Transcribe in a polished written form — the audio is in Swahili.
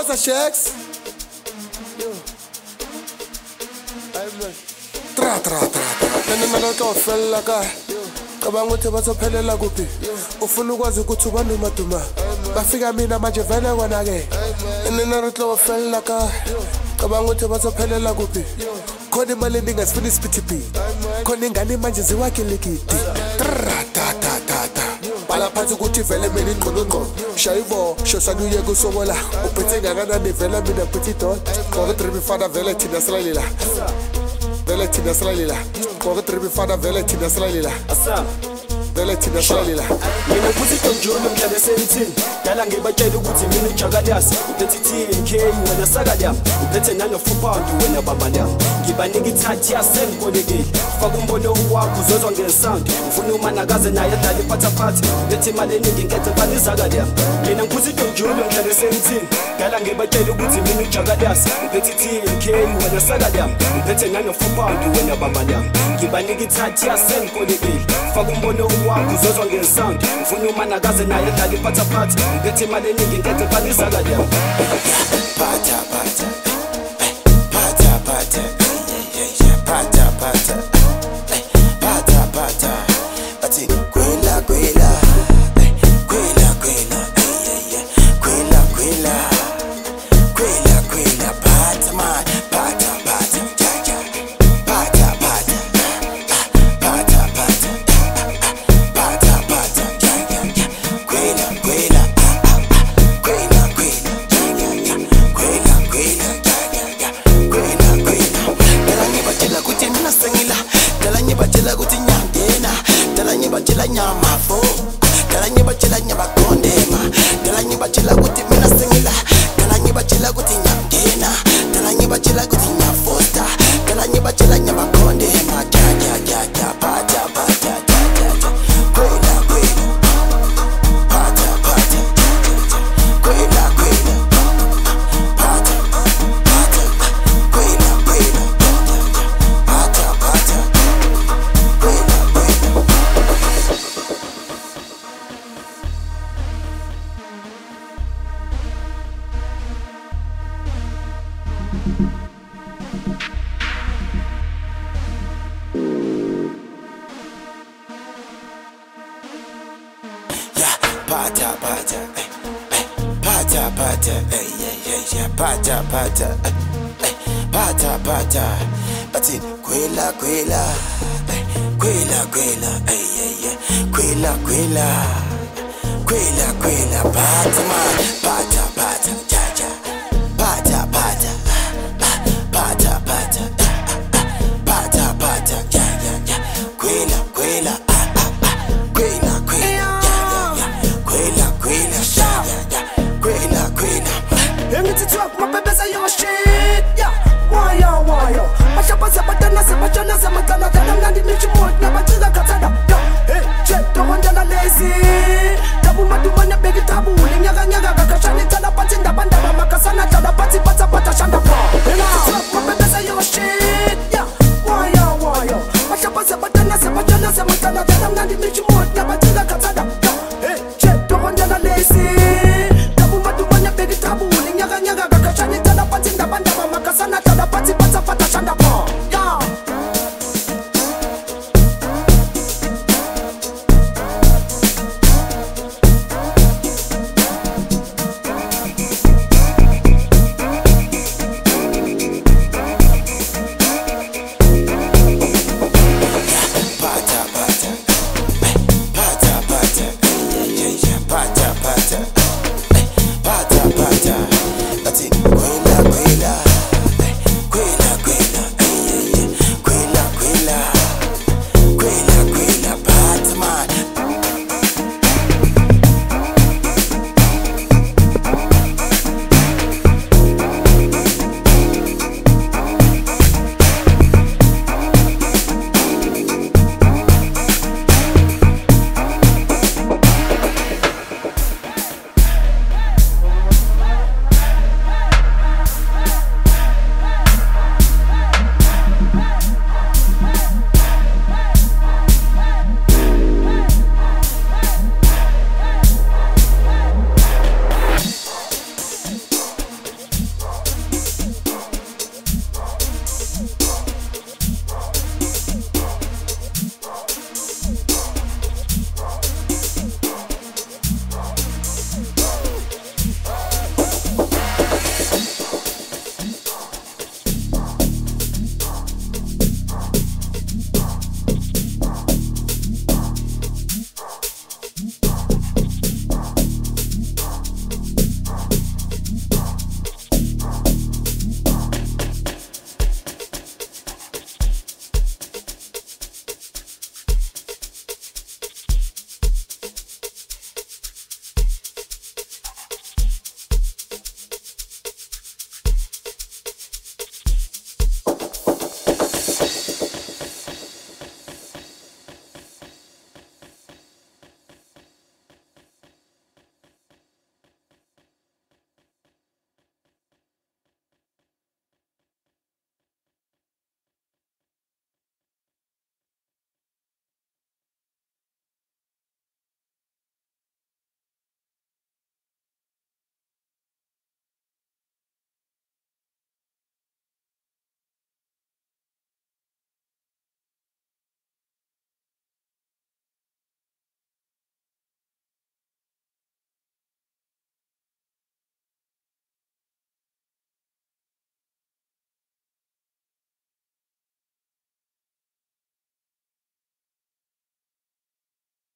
Thokoza Shakes. Tra. Nene mina tofela ka. Cabanga ukuthi bazophelela kuphi. Ufuna ukwazi ukuthi ubani umaduma. Bafika mina manje vele wona ke. Nene tofela ka. Cabanga ukuthi bazophelela kuphi. Khona imali ningasifuna isiphithi. Khona ingane manje ziwakhelikidi. Bala phansi ukuthi vele mina ingqondo shayivo shosanuye kusobola uphethe ngakanani vele mina phethi dot ngoba drive fana vele thina silalila ngoba drive fana vele thina silalila vele thina silalila mina futhi tonjolo mhlaba sentini dala ngibatshela ukuthi mina uJakalasi uphethe TNK wena sakala uphethe nanofupound wena baba la ngibanika ithathi yasenkolekile faka umbono wakho uzozwa ngesound ufuna umanakaze naye dala iphathaphathi bethe imali eningi nkethe mfana izakala mina futhi tonjolo mhlaba sentini dala ngibatshela ukuthi mina uJakalasi uphethe TNK wena sakala uphethe nanofupound wena baba la ngibanika ithathi yasenkolekile faka umbono wakho uzozwa ngesound ufuna umanakaze naye dala iphathaphathi bethe imali eningi nkethe mfana izakala Pata Ati kwela pata man pata Batela kuti nyangena dala nyibatela nyama fo dala nyibatela nyama kondema dala nyibatela kuti mina singila dala nyibatela kuti nyangena dala nyibatela kuti nyafosta dala nyibatela nyama kondema ja pata kwela pata kwela pata Ati kwela pata man pata